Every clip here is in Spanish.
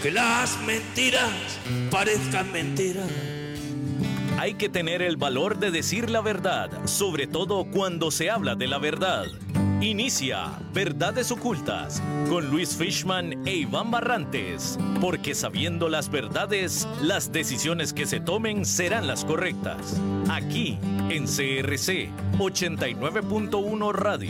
que las mentiras parezcan mentiras. Hay que tener el valor de decir la verdad, sobre todo cuando se habla de la verdad. Inicia Verdades Ocultas con Luis Fishman e Iván Barrantes, porque sabiendo las verdades, las decisiones que se tomen serán las correctas. Aquí en CRC 89.1 Radio.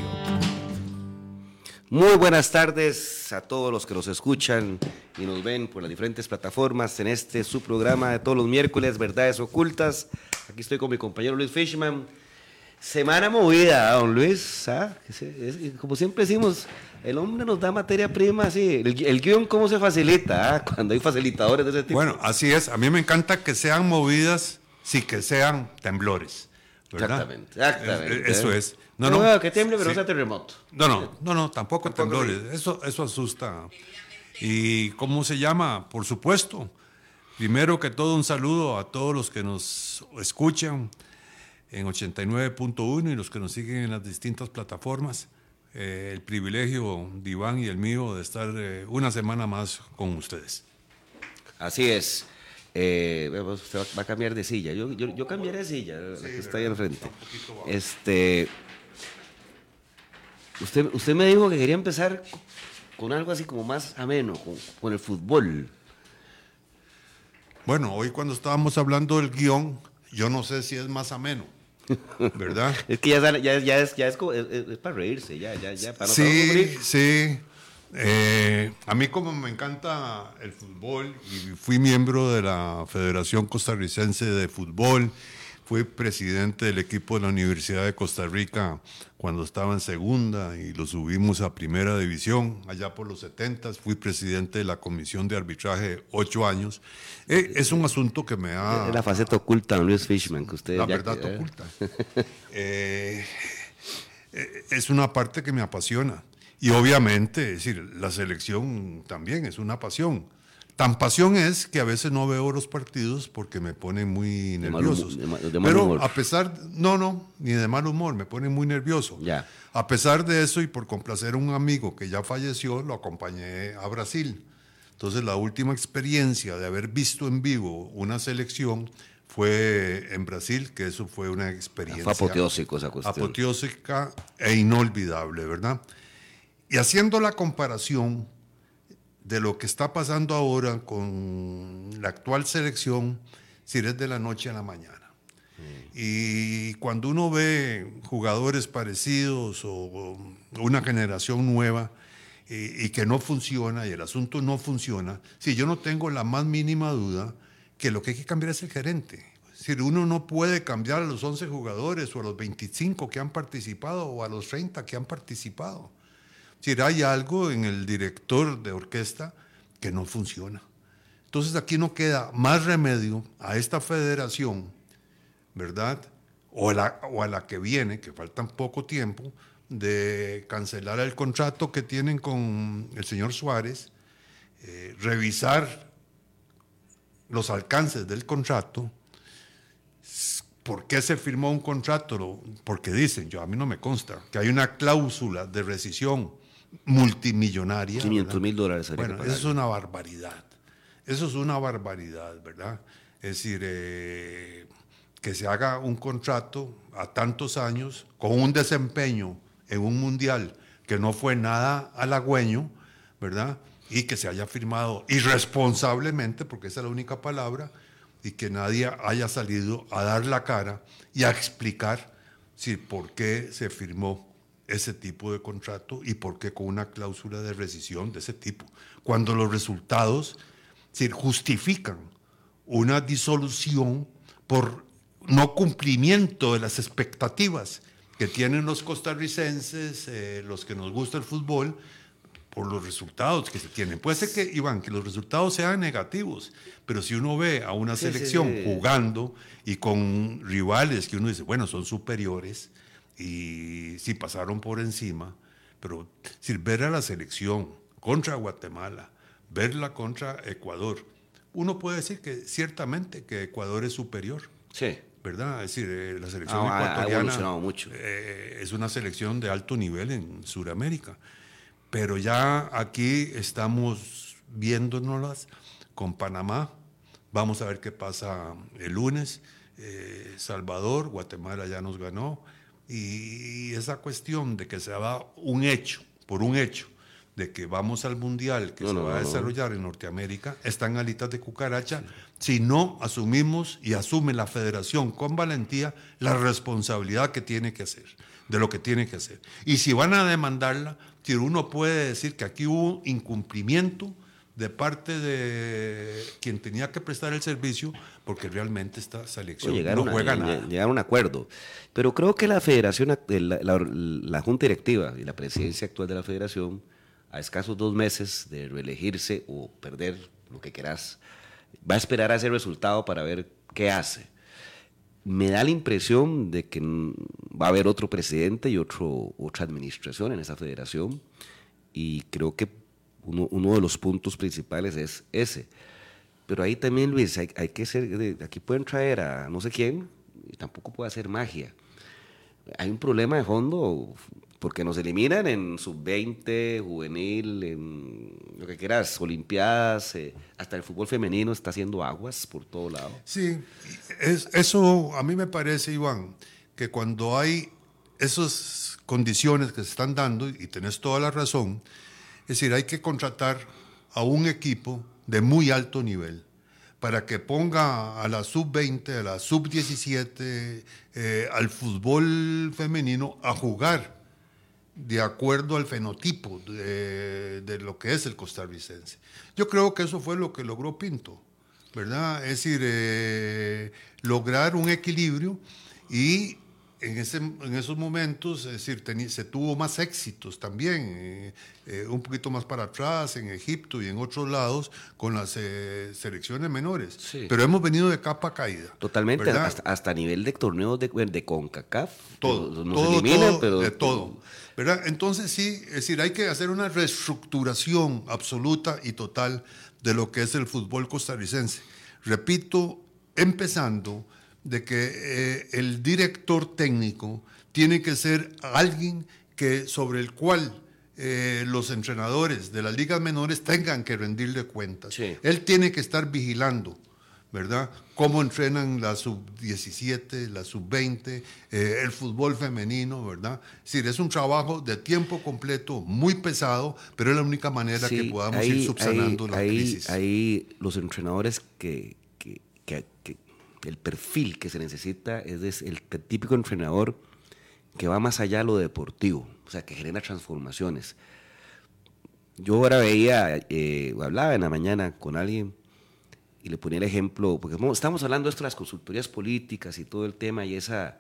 Muy buenas tardes a todos los que nos escuchan y nos ven por las diferentes plataformas en su programa de todos los miércoles, Verdades Ocultas. Aquí estoy con mi compañero Luis Fishman. Semana movida, don Luis. Como siempre decimos, el hombre nos da materia prima, así. El guión, ¿cómo se facilita? Cuando hay facilitadores de ese tipo. Bueno, así es. A mí me encanta que sean movidas, sí, que sean temblores, ¿verdad? Exactamente. Eso es. No, que tiemble, pero no sea terremoto. No, tampoco temblores. Eso asusta. ¿Y cómo se llama? Por supuesto. Primero que todo, un saludo a todos los que nos escuchan en 89.1 y los que nos siguen en las distintas plataformas. El privilegio de Iván y el mío de estar una semana más con ustedes. Así es. Usted va a cambiar de silla. Yo cambiaré de silla, la que está ahí al frente. Usted me dijo que quería empezar con algo así como más ameno, con el fútbol. Bueno, hoy cuando estábamos hablando del guión, yo no sé si es más ameno, ¿verdad? Es que ya es para reírse, ya para no sufrir. Sí. A mí como me encanta el fútbol y fui miembro de la Federación Costarricense de Fútbol, fui presidente del equipo de la Universidad de Costa Rica cuando estaba en segunda y lo subimos a primera división allá por los 70, fui presidente de la comisión de arbitraje 8 años. Es un asunto que me ha... Es la faceta oculta de Luis Fishman que usted... La verdad oculta. Es una parte que me apasiona. Y obviamente, es decir, la selección también es una pasión. Tan pasión es que a veces no veo los partidos porque me ponen muy nerviosos. De mal Pero humor. a pesar, no, ni de mal humor, me ponen muy nervioso. Ya. A pesar de eso y por complacer a un amigo que ya falleció, lo acompañé a Brasil. Entonces la última experiencia de haber visto en vivo una selección fue en Brasil, que eso fue una experiencia... Fue apoteósico esa cuestión. Apoteósica e inolvidable, ¿verdad? Y haciendo la comparación de lo que está pasando ahora con la actual selección, si es de la noche a la mañana. Y cuando uno ve jugadores parecidos o una generación nueva y que no funciona, y el asunto no funciona, si yo no tengo la más mínima duda que lo que hay que cambiar es el gerente. Es decir, uno no puede cambiar a los 11 jugadores o a los 25 que han participado o a los 30 que han participado. Es decir, hay algo en el director de orquesta que no funciona. Entonces aquí no queda más remedio a esta federación, ¿verdad? O a la que viene, que faltan poco tiempo, de cancelar el contrato que tienen con el señor Suárez, revisar los alcances del contrato. ¿Por qué se firmó un contrato? Porque dicen, a mí no me consta, que hay una cláusula de rescisión multimillonaria. $500,000. Bueno, eso es una barbaridad. Eso es una barbaridad, ¿verdad? Es decir, que se haga un contrato a tantos años con un desempeño en un mundial que no fue nada halagüeño, ¿verdad? Y que se haya firmado irresponsablemente, porque esa es la única palabra, y que nadie haya salido a dar la cara y a explicar por qué se firmó ese tipo de contrato y por qué con una cláusula de rescisión de ese tipo, cuando los resultados justifican una disolución por no cumplimiento de las expectativas que tienen los costarricenses, los que nos gusta el fútbol, por los resultados que se tienen. Puede ser que, Iván, que los resultados sean negativos, pero si uno ve a una selección jugando y con rivales que uno dice, bueno, son superiores, y sí pasaron por encima, pero ver a la selección contra Guatemala, verla contra Ecuador, uno puede decir que ciertamente que Ecuador es superior. Sí. ¿Verdad? Es decir, la selección ecuatoriana ha evolucionado mucho. Es una selección de alto nivel en Sudamérica, pero ya aquí estamos viéndonoslas con Panamá. Vamos a ver qué pasa el lunes. Salvador, Guatemala ya nos ganó. Y esa cuestión de que se da un hecho, de que vamos al Mundial que se va a desarrollar en Norteamérica, están alitas de cucaracha, si no asumimos y asume la federación con valentía la responsabilidad que tiene que hacer, de lo que tiene que hacer. Y si van a demandarla, si uno puede decir que aquí hubo incumplimiento de parte de quien tenía que prestar el servicio, porque realmente esta selección no juega nada. Llegaron a un acuerdo. Pero creo que la federación, la junta directiva y la presidencia actual de la federación, a escasos 2 meses de reelegirse o perder lo que querás, va a esperar a ese resultado para ver qué hace. Me da la impresión de que va a haber otro presidente y otra administración en esa federación, y creo que uno de los puntos principales es ese. Pero ahí también, Luis, hay que ser, aquí pueden traer a no sé quién y tampoco puede hacer magia. Hay un problema de fondo porque nos eliminan en sub-20, juvenil, en lo que quieras, olimpiadas, hasta el fútbol femenino está haciendo aguas por todo lado. Sí, eso a mí me parece, Iván, que cuando hay esas condiciones que se están dando, y tenés toda la razón, es decir, hay que contratar a un equipo de muy alto nivel para que ponga a la sub-20, a la sub-17, al fútbol femenino a jugar de acuerdo al fenotipo de lo que es el costarricense. Yo creo que eso fue lo que logró Pinto, ¿verdad? Es decir, lograr un equilibrio, y en esos momentos, es decir, se tuvo más éxitos también, un poquito más para atrás, en Egipto y en otros lados, con las selecciones menores. Sí. Pero hemos venido de capa caída. Totalmente, hasta a nivel de torneos de CONCACAF. Todo, nos eliminan, pero de todo. ¿Verdad? Entonces sí, es decir, hay que hacer una reestructuración absoluta y total de lo que es el fútbol costarricense. Repito, empezando de que el director técnico tiene que ser alguien sobre el cual los entrenadores de las ligas menores tengan que rendirle cuentas. Sí. Él tiene que estar vigilando, ¿verdad? Cómo entrenan la sub-17, la sub-20, el fútbol femenino, ¿verdad? Es decir, es un trabajo de tiempo completo, muy pesado, pero es la única manera que podamos ir subsanando la crisis. Ahí los entrenadores que el perfil que se necesita es el típico entrenador que va más allá de lo deportivo, o sea, que genera transformaciones. Yo ahora hablaba en la mañana con alguien y le ponía el ejemplo, porque estamos hablando de esto de las consultorías políticas y todo el tema, y esa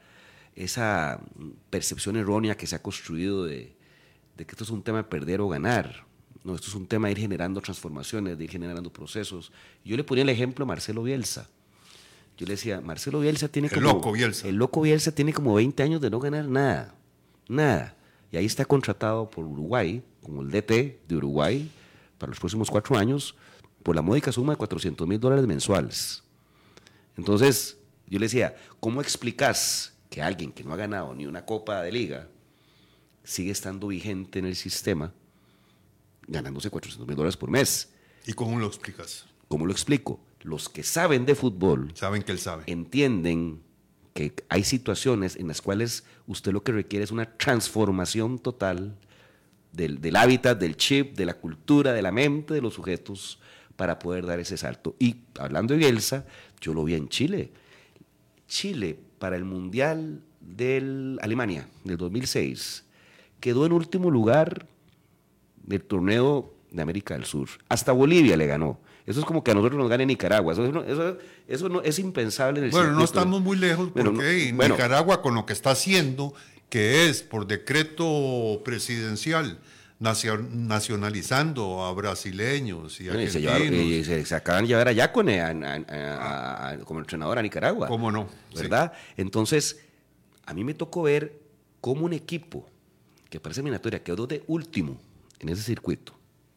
percepción errónea que se ha construido de que esto es un tema de perder o ganar. No, esto es un tema de ir generando transformaciones, de ir generando procesos. Yo le ponía el ejemplo a Marcelo Bielsa. Yo le decía, Marcelo Bielsa tiene El loco Bielsa tiene como 20 años de no ganar nada. Y ahí está contratado por Uruguay, como el DT de Uruguay, para los próximos 4 años, por la módica suma de $400,000 mensuales. Entonces, yo le decía, ¿cómo explicas que alguien que no ha ganado ni una copa de liga sigue estando vigente en el sistema, ganándose $400,000 por mes? ¿Y cómo lo explicas? ¿Cómo lo explico? Los que saben de fútbol saben que él sabe. Entienden que hay situaciones en las cuales usted lo que requiere es una transformación total del hábitat, del chip, de la cultura, de la mente de los sujetos para poder dar ese salto. Y hablando de Bielsa, yo lo vi en Chile. Chile, para el Mundial de Alemania del 2006, quedó en último lugar del torneo de América del Sur. Hasta Bolivia le ganó. Eso es como que a nosotros nos gane Nicaragua. Eso no, es impensable en el circuito. No estamos muy lejos porque Nicaragua, con lo que está haciendo, que es por decreto presidencial, nacionalizando a brasileños y argentinos. Se acaban de llevar a Yacone como entrenador a Nicaragua. ¿Cómo no? ¿Verdad? Sí. Entonces, a mí me tocó ver cómo un equipo que parece eliminatoria quedó de último en ese circuito,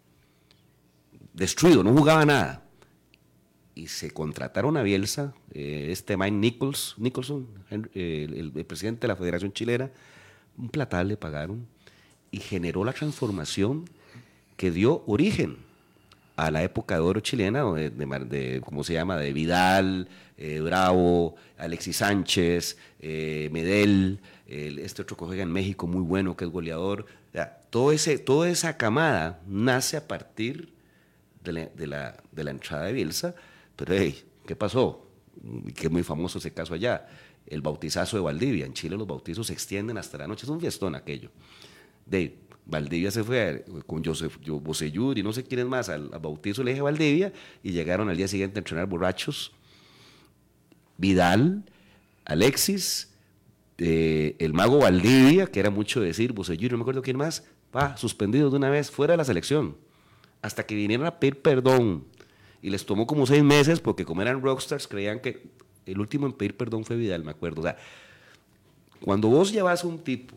destruido, no jugaba nada, y se contrataron a Bielsa, Mike Nicholson, el presidente de la Federación Chilena, un platal le pagaron, y generó la transformación que dio origen a la época de oro chilena, ¿cómo se llama? De Vidal, Bravo, Alexis Sánchez, Medel, este otro que juega en México muy bueno, que es goleador. O sea, toda esa camada nace a partir de la entrada de Bielsa, pero hey, ¿qué pasó? Que es muy famoso ese caso allá, el bautizazo de Valdivia. En Chile los bautizos se extienden hasta la noche, es un fiestón aquello. Valdivia se fue con Bocellur y no sé quiénes más al bautizo del eje Valdivia, y llegaron al día siguiente a entrenar borrachos. Vidal, Alexis, el mago Valdivia, que era mucho decir, Bocellur, no me acuerdo quién más, suspendidos de una vez, fuera de la selección, hasta que vinieron a pedir perdón. Y les tomó como 6 meses, porque como eran rockstars, creían que el último en pedir perdón fue Vidal, me acuerdo. O sea, cuando vos llevas a un tipo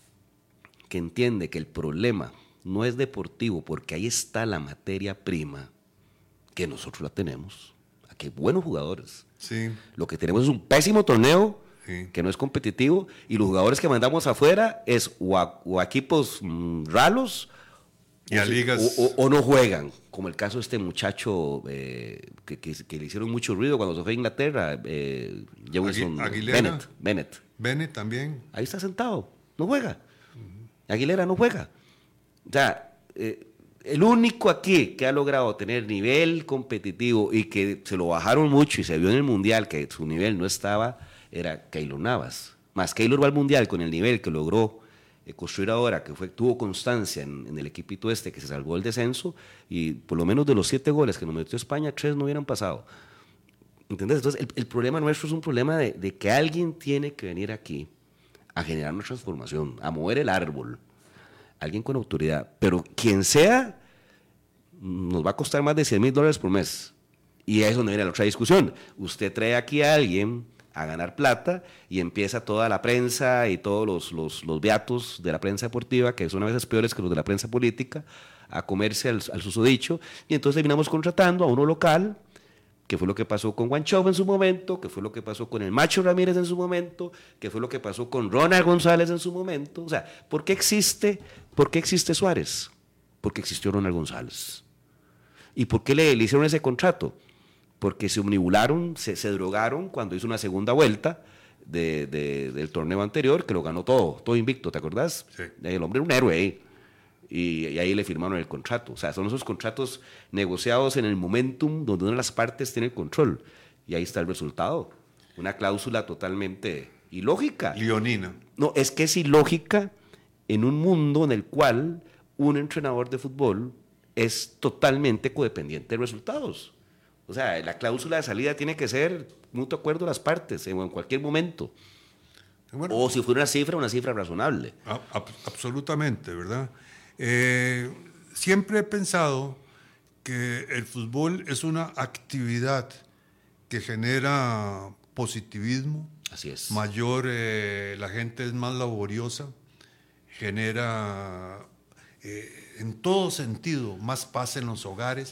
que entiende que el problema no es deportivo, porque ahí está la materia prima, que nosotros la tenemos, aquí hay buenos jugadores. Sí. Lo que tenemos es un pésimo torneo, Sí. que no es competitivo, y los jugadores que mandamos afuera es o a equipos ralos, Y a ligas. o no juegan, como el caso de este muchacho que le hicieron mucho ruido cuando se fue a Inglaterra, Jefferson Aguilera. Bennett. Bennett también. Ahí está sentado, no juega. Aguilera no juega. O sea, el único aquí que ha logrado tener nivel competitivo y que se lo bajaron mucho y se vio en el Mundial que su nivel no estaba, era Keylor Navas. Más Keylor va al Mundial con el nivel que logró construir ahora, que tuvo constancia en el equipito este que se salvó el descenso, y por lo menos de los 7 goles que nos metió España, 3 no hubieran pasado. ¿Entendés? Entonces el problema nuestro es un problema de que alguien tiene que venir aquí a generar una transformación, a mover el árbol, alguien con autoridad, pero quien sea, nos va a costar más de $100,000 por mes, y a eso no viene la otra discusión. Usted trae aquí a alguien a ganar plata y empieza toda la prensa y todos los beatos de la prensa deportiva, que son a veces peores que los de la prensa política, a comerse al susodicho, y entonces terminamos contratando a uno local, que fue lo que pasó con Guanchope en su momento, que fue lo que pasó con el Macho Ramírez en su momento, que fue lo que pasó con Ronald González en su momento. O sea, ¿por qué existe Suárez? Porque existió Ronald González. ¿Y por qué le hicieron ese contrato? Porque se omnibularon, se drogaron cuando hizo una segunda vuelta del torneo anterior, que lo ganó todo invicto, ¿te acordás? Sí. El hombre era un héroe ahí. Y ahí le firmaron el contrato. O sea, son esos contratos negociados en el momentum donde una de las partes tiene el control. Y ahí está el resultado. Una cláusula totalmente ilógica. Leonina. No, es que es ilógica en un mundo en el cual un entrenador de fútbol es totalmente codependiente de resultados. O sea, la cláusula de salida tiene que ser mutuo acuerdo de las partes en cualquier momento. Bueno, O si fuera una cifra razonable. Absolutamente, ¿verdad? Siempre he pensado que el fútbol es una actividad que genera positivismo. Así es. Mayor, la gente es más laboriosa, genera en todo sentido más paz en los hogares,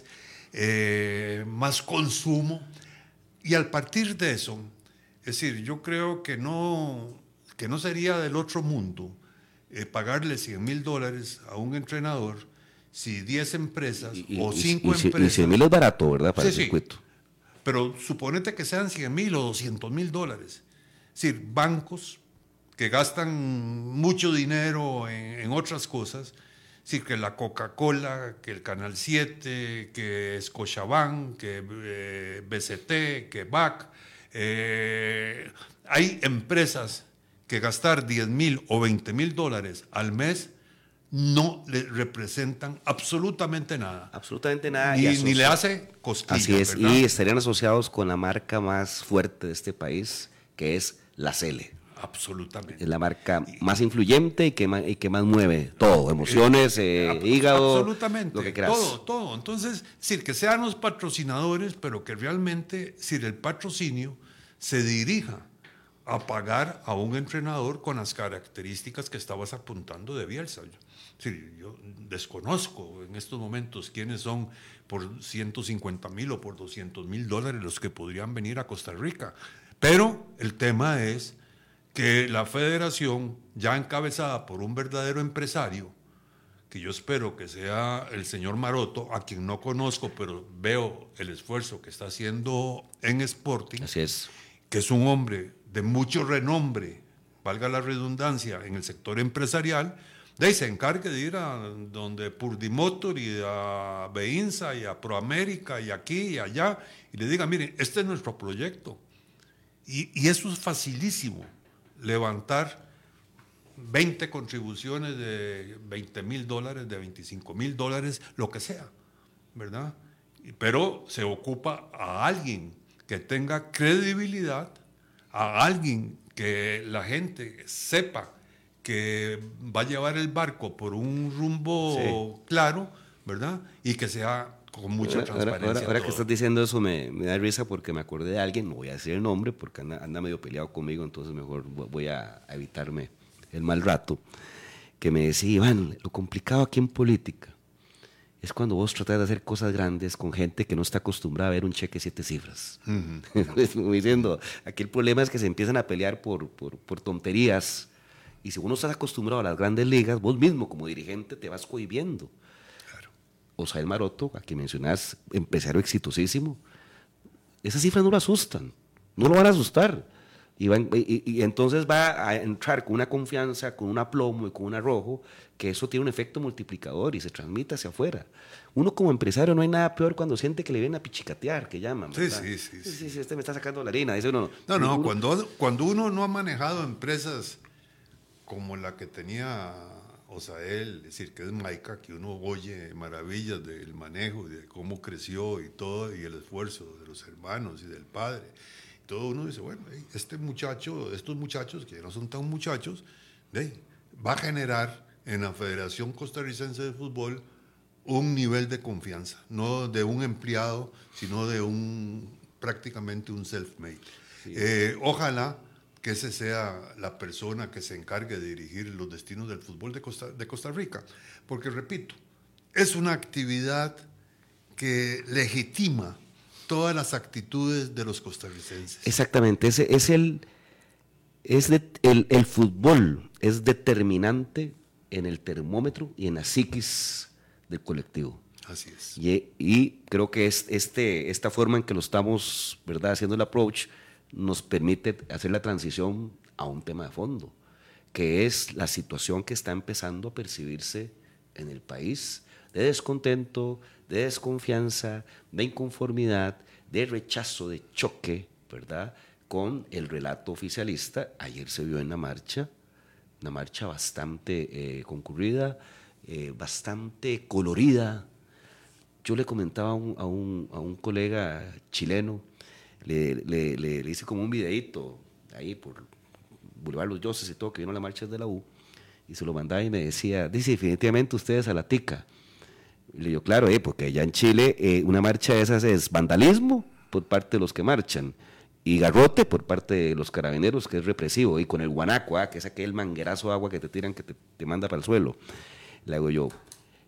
más consumo, y al partir de eso, es decir, yo creo que no sería del otro mundo pagarle $100,000 a un entrenador si 10 empresas o 5 empresas... Y 100,000 es barato, ¿verdad? Para Sí, el circuito. Pero suponete que sean 100,000 o $200,000. Es decir, bancos que gastan mucho dinero en otras cosas, es decir, que la Coca-Cola, que el Canal 7, que Scotiabank, que BCT, que BAC. Hay empresas que gastar $10,000 o $20,000 al mes no le representan absolutamente nada. Absolutamente nada. Ni le hace cosquillas. Así es, ¿verdad? y estarían asociados con la marca más fuerte de este país, que es la Cele. Absolutamente. Es la marca más influyente y que más mueve todo, emociones, hígado, absolutamente, lo que quieras. todo. Entonces, decir que sean los patrocinadores, pero que realmente, decir, el patrocinio se dirija a pagar a un entrenador con las características que estabas apuntando de Bielsa. Yo desconozco en estos momentos quiénes son por 150,000 o por $200,000 los que podrían venir a Costa Rica. Pero el tema es que la federación, ya encabezada por un verdadero empresario, que yo espero que sea el señor Maroto, a quien no conozco, pero veo el esfuerzo que está haciendo en Sporting. Así es. Que es un hombre de mucho renombre, valga la redundancia, en el sector empresarial, de ahí se encargue de ir a donde Purdimotor y a Beinsa y a Proamérica y aquí y allá, y le diga, miren, este es nuestro proyecto. Y eso es facilísimo, levantar 20 contribuciones de $20,000, de $25,000, lo que sea, ¿verdad? Pero se ocupa a alguien que tenga credibilidad, a alguien que la gente sepa que va a llevar el barco por un rumbo claro, ¿verdad? Y que sea con mucha transparencia. Ahora que estás diciendo eso me da risa porque me acordé de alguien, no voy a decir el nombre porque anda medio peleado conmigo, entonces mejor voy a evitarme el mal rato, que me decía, Iván, lo complicado aquí en política es cuando vos tratás de hacer cosas grandes con gente que no está acostumbrada a ver un cheque 7 cifras. Como diciendo, aquí el problema es que se empiezan a pelear por tonterías, y si uno está acostumbrado a las grandes ligas, vos mismo como dirigente te vas cohibiendo. Claro. Osael Maroto, a quien mencionás, empresario exitosísimo, esas cifras no lo asustan, no lo van a asustar. Y entonces va a entrar con una confianza, con un aplomo y con un arrojo, que eso tiene un efecto multiplicador y se transmite hacia afuera. Uno como empresario no hay nada peor cuando siente que le vienen a pichicatear, que llaman. Sí, este me está sacando la harina. Dice uno, no, cuando uno no ha manejado empresas como la que tenía Osael, es decir, que es Maica, que uno oye maravillas del manejo, de cómo creció y todo, y el esfuerzo de los hermanos y del padre. Todo uno dice, bueno, estos muchachos, que no son tan muchachos, va a generar en la Federación Costarricense de Fútbol un nivel de confianza, no de un empleado, sino de prácticamente un self-made. Sí. Ojalá que ese sea la persona que se encargue de dirigir los destinos del fútbol de Costa Rica, porque repito, es una actividad que legitima todas las actitudes de los costarricenses. Exactamente, el fútbol es determinante en el termómetro y en la psiquis del colectivo. Así es. Y creo que esta forma en que lo estamos, ¿verdad?, haciendo el approach nos permite hacer la transición a un tema de fondo, que es la situación que está empezando a percibirse en el país, de descontento, de desconfianza, de inconformidad, de rechazo, de choque, ¿verdad?, con el relato oficialista. Ayer se vio en la marcha, una marcha bastante concurrida, bastante colorida. Yo le comentaba a un colega chileno, le hice como un videíto ahí por Boulevard Los Dioses y todo, que vino a la marcha de la U, y se lo mandaba y me decía, dice, definitivamente ustedes a la tica. Y le digo, claro, porque allá en Chile una marcha de esas es vandalismo por parte de los que marchan y garrote por parte de los carabineros, que es represivo, y con el guanaco, que es aquel manguerazo de agua que te tiran, que te manda para el suelo. Le hago yo,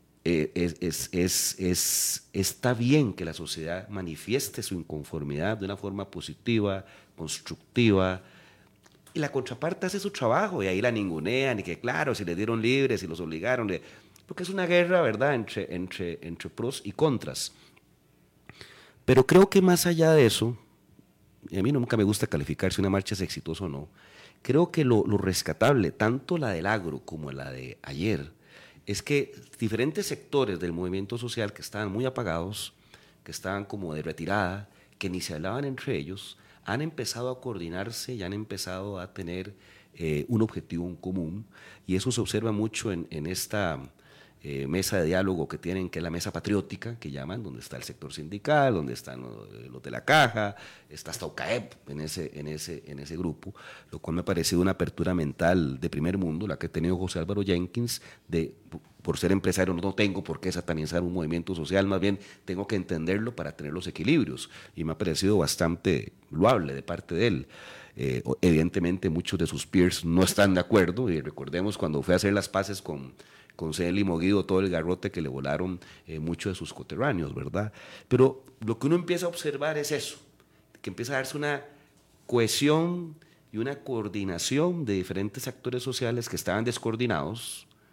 está bien que la sociedad manifieste su inconformidad de una forma positiva, constructiva, y la contraparte hace su trabajo, y ahí la ningunean, y que claro, si les dieron libres, si los obligaron, porque es una guerra, ¿verdad?, entre pros y contras. Pero creo que más allá de eso, y a mí nunca me gusta calificar si una marcha es exitosa o no, creo que lo rescatable, tanto la del agro como la de ayer, es que diferentes sectores del movimiento social que estaban muy apagados, que estaban como de retirada, que ni se hablaban entre ellos, han empezado a coordinarse y han empezado a tener un objetivo en común, y eso se observa mucho en esta mesa de diálogo que tienen, que es la mesa patriótica, que llaman, donde está el sector sindical, donde están los de la caja, está hasta UCAEP en ese grupo, lo cual me ha parecido una apertura mental de primer mundo, la que ha tenido José Álvaro Jenkins, por ser empresario no tengo por qué satanizar un movimiento social, más bien tengo que entenderlo para tener los equilibrios, y me ha parecido bastante loable de parte de él. Evidentemente muchos de sus peers no están de acuerdo, y recordemos cuando fue a hacer las paces con Celi Moguido, todo el garrote que le volaron muchos de sus coterráneos, ¿verdad? Pero lo que uno empieza a observar es eso, que empieza a darse una cohesión y una coordinación de diferentes actores sociales que estaban descoordinados,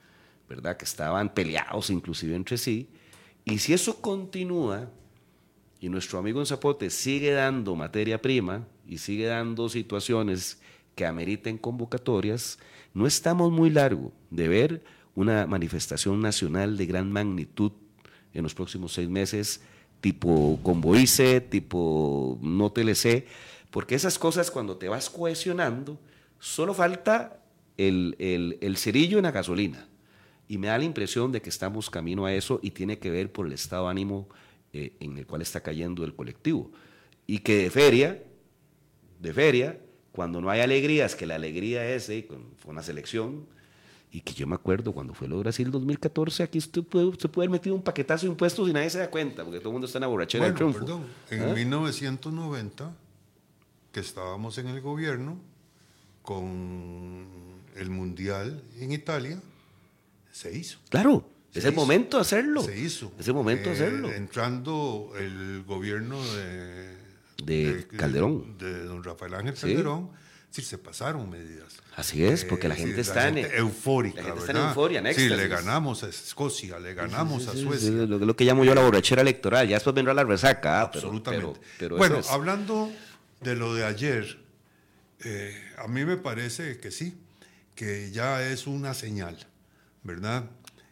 ¿verdad? Que estaban peleados inclusive entre sí. Y si eso continúa y nuestro amigo en Zapote sigue dando materia prima y sigue dando situaciones que ameriten convocatorias, no estamos muy largo de ver una manifestación nacional de gran magnitud en los próximos 6 meses, tipo Convoice, tipo No TLC, porque esas cosas cuando te vas cohesionando, solo falta el cerillo en la gasolina. Y me da la impresión de que estamos camino a eso y tiene que ver por el estado de ánimo en el cual está cayendo el colectivo. Y que de feria, cuando no hay alegrías, que la alegría es con la selección, y que yo me acuerdo cuando fue lo de Brasil 2014, aquí se puede haber metido un paquetazo de impuestos y nadie se da cuenta, porque todo el mundo está en la borrachera del triunfo. Perdón, en 1990, que estábamos en el gobierno, con el Mundial en Italia, se hizo. Claro, es el momento de hacerlo. Se hizo. Es el momento de hacerlo. Entrando el gobierno de Calderón. De don Rafael Ángel Calderón, sí, se pasaron medidas. Así es, porque la gente está eufórica. La gente está en euforia, en éxtasis. Sí, le ganamos a Escocia, le ganamos a Suecia. Sí, lo que llamo yo la borrachera electoral. Ya después vendrá la resaca. Absolutamente. Pero bueno, hablando de lo de ayer, a mí me parece que sí, que ya es una señal, ¿verdad?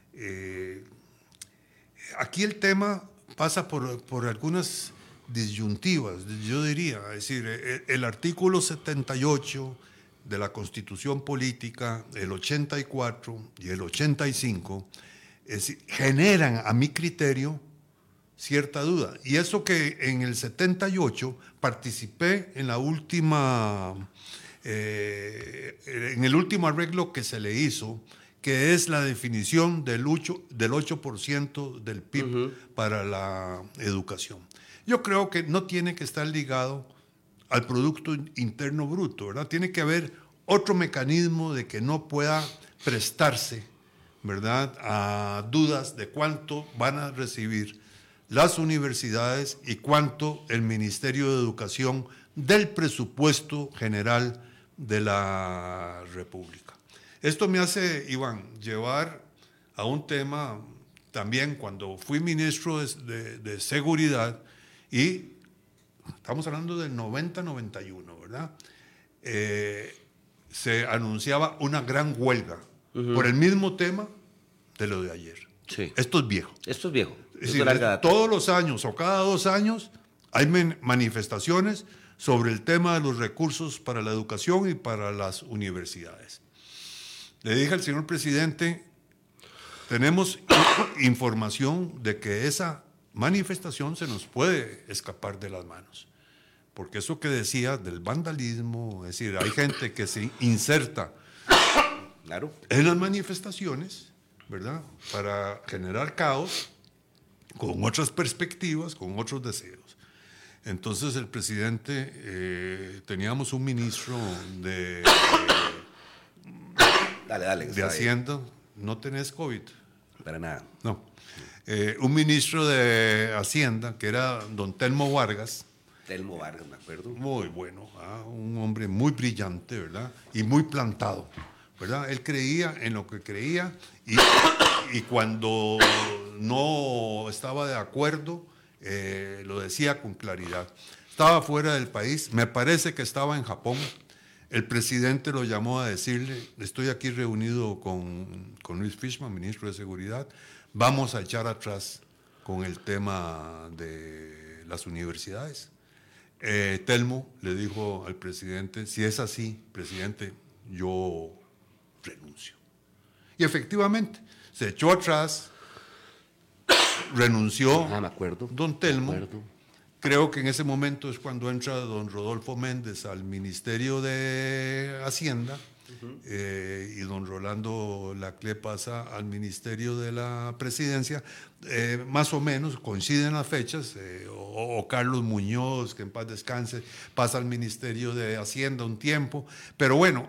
Aquí el tema pasa por algunas disyuntivas, yo diría, es decir, el artículo 78 de la Constitución Política, el 84 y el 85, generan a mi criterio cierta duda. Y eso que en el 78 participé en la última, en el último arreglo que se le hizo, que es la definición del 8% del PIB para la educación. Yo creo que no tiene que estar ligado al Producto Interno Bruto, ¿verdad? Tiene que haber otro mecanismo de que no pueda prestarse, ¿verdad?, a dudas de cuánto van a recibir las universidades y cuánto el Ministerio de Educación del presupuesto general de la República. Esto me hace, Iván, llevar a un tema también cuando fui ministro de Seguridad, y estamos hablando del 90-91, ¿verdad? Se anunciaba una gran huelga por el mismo tema de lo de ayer. Sí. Esto es viejo. Esto es viejo. Es decir, todos los años o cada 2 años hay manifestaciones sobre el tema de los recursos para la educación y para las universidades. Le dije al señor presidente, tenemos información de que esa manifestación se nos puede escapar de las manos. Porque eso que decía del vandalismo, es decir, hay gente que se inserta en las manifestaciones, ¿verdad?, para generar caos, con otras perspectivas, con otros deseos. Entonces el presidente, teníamos un ministro de Hacienda. ¿No tenés COVID? Para nada. No. Un ministro de Hacienda, que era don Telmo Vargas. Telmo Vargas, me acuerdo. Muy bueno, un hombre muy brillante, ¿verdad? Y muy plantado, ¿verdad? Él creía en lo que creía y cuando no estaba de acuerdo, lo decía con claridad. Estaba fuera del país, me parece que estaba en Japón. El presidente lo llamó a decirle, estoy aquí reunido con Luis Fishman, ministro de Seguridad, vamos a echar atrás con el tema de las universidades. Telmo le dijo al presidente, si es así, presidente, yo renuncio. Y efectivamente, se echó atrás, renunció me acuerdo, don Telmo. Creo que en ese momento es cuando entra don Rodolfo Méndez al Ministerio de Hacienda, y don Rolando Laclé pasa al Ministerio de la Presidencia. Más o menos coinciden las fechas, o Carlos Muñoz, que en paz descanse, pasa al Ministerio de Hacienda un tiempo. Pero bueno,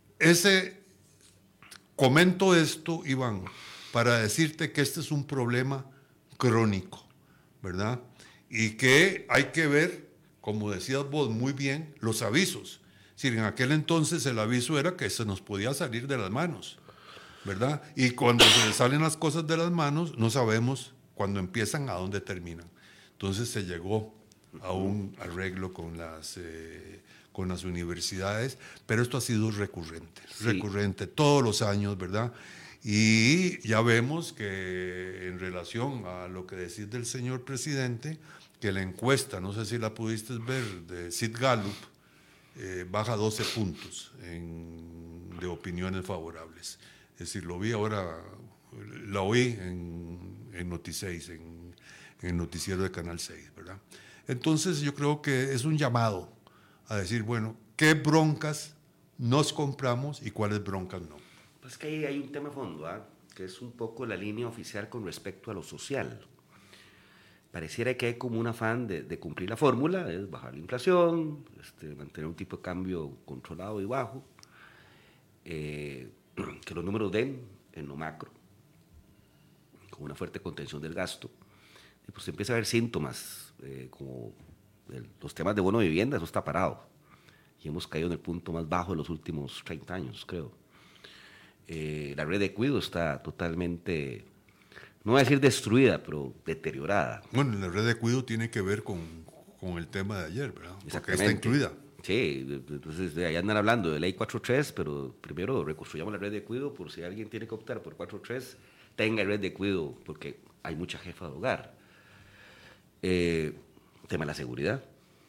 comento esto, Iván, para decirte que este es un problema crónico, ¿verdad? Y que hay que ver, como decías vos muy bien, los avisos. Es decir, en aquel entonces el aviso era que se nos podía salir de las manos, ¿verdad? Y cuando se les salen las cosas de las manos, no sabemos cuándo empiezan a dónde terminan. Entonces se llegó a un arreglo con las universidades, pero esto ha sido recurrente todos los años, ¿verdad? Y ya vemos que en relación a lo que decís del señor presidente, que la encuesta, no sé si la pudiste ver, de Sid Gallup, baja 12 puntos de opiniones favorables. Es decir, lo vi ahora, la oí en Noti6, en el noticiero de Canal 6, ¿verdad? Entonces yo creo que es un llamado a decir, bueno, ¿qué broncas nos compramos y cuáles broncas no? Pues que ahí hay un tema de fondo, que es un poco la línea oficial con respecto a lo social. Pareciera que hay como un afán de cumplir la fórmula, es bajar la inflación, mantener un tipo de cambio controlado y bajo, que los números den en lo macro, con una fuerte contención del gasto. Y pues empieza a haber síntomas, como los temas de bono de vivienda, eso está parado. Y hemos caído en el punto más bajo de los últimos 30 años, creo. La red de cuidado está totalmente, no voy a decir destruida, pero deteriorada. Bueno, la red de cuidado tiene que ver con el tema de ayer, ¿verdad? Porque está incluida. Sí, entonces ahí andan hablando de ley 4.3, pero primero reconstruyamos la red de cuidado por si alguien tiene que optar por 4.3, tenga red de cuidado, porque hay mucha jefa de hogar. Tema de la seguridad.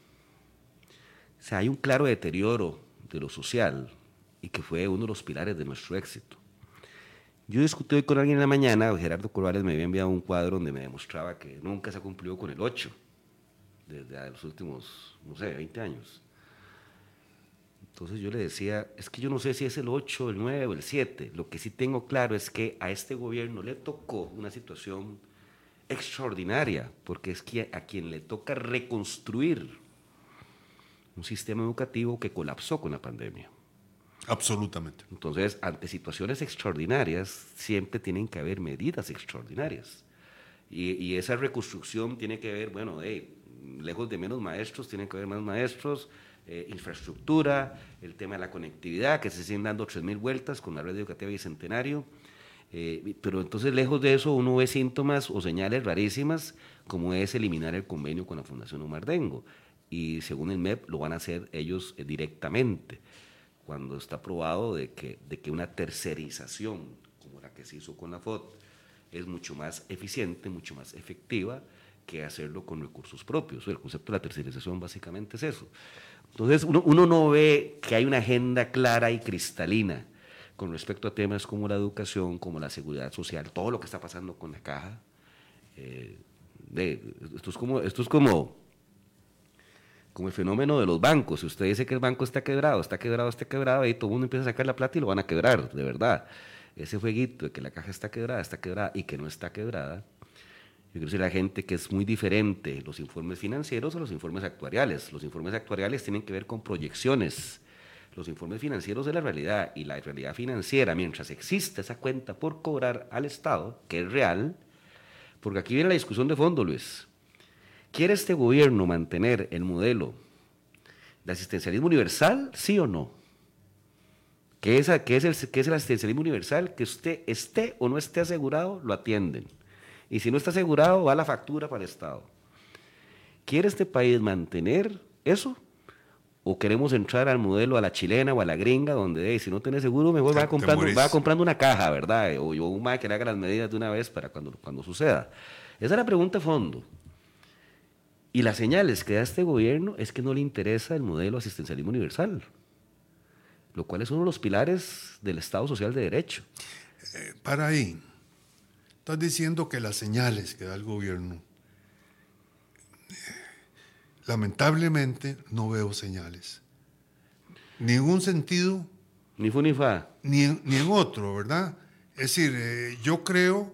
O sea, hay un claro deterioro de lo social y que fue uno de los pilares de nuestro éxito. Yo discutí hoy con alguien en la mañana, Gerardo Corrales me había enviado un cuadro donde me demostraba que nunca se ha cumplido con el 8 desde los últimos, no sé, 20 años. Entonces yo le decía, es que yo no sé si es el 8, el 9 o el 7. Lo que sí tengo claro es que a este gobierno le tocó una situación extraordinaria, porque es que a quien le toca reconstruir un sistema educativo que colapsó con la pandemia. Absolutamente. Entonces, ante situaciones extraordinarias, siempre tienen que haber medidas extraordinarias. Y esa reconstrucción tiene que ver, bueno, lejos de menos maestros, tienen que haber más maestros, infraestructura, el tema de la conectividad, que se siguen dando 3.000 vueltas con la red educativa Bicentenario. Pero entonces, lejos de eso, uno ve síntomas o señales rarísimas, como es eliminar el convenio con la Fundación Omar Dengo. Y según el MEP, lo van a hacer ellos directamente, cuando está probado de que una tercerización, como la que se hizo con la FOT, es mucho más eficiente, mucho más efectiva que hacerlo con recursos propios. El concepto de la tercerización básicamente es eso. Entonces, uno no ve que hay una agenda clara y cristalina con respecto a temas como la educación, como la seguridad social, todo lo que está pasando con la caja. Esto es como el fenómeno de los bancos. Si usted dice que el banco está quebrado, y todo el mundo empieza a sacar la plata y lo van a quebrar, de verdad. Ese jueguito de que la caja está quebrada y que no está quebrada, yo quiero decirle a la gente que es muy diferente los informes financieros a los informes actuariales. Los informes actuariales tienen que ver con proyecciones. Los informes financieros de la realidad, y la realidad financiera, mientras existe esa cuenta por cobrar al Estado, que es real, porque aquí viene la discusión de fondo, Luis. ¿Quiere este gobierno mantener el modelo de asistencialismo universal, sí o no? ¿Qué es el asistencialismo universal? Que usted esté o no esté asegurado, lo atienden. Y si no está asegurado, va la factura para el Estado. ¿Quiere este país mantener eso? ¿O queremos entrar al modelo a la chilena o a la gringa, donde si no tiene seguro, mejor va comprando una caja, ¿verdad? O un mae que le haga las medidas de una vez para cuando suceda? Esa es la pregunta de fondo. Y las señales que da este gobierno es que no le interesa el modelo asistencialismo universal, lo cual es uno de los pilares del Estado Social de Derecho. Para ahí, estás diciendo que las señales que da el gobierno, lamentablemente no veo señales. Ni en un sentido. Ni fu ni fa. Ni en otro, ¿verdad? Es decir, yo creo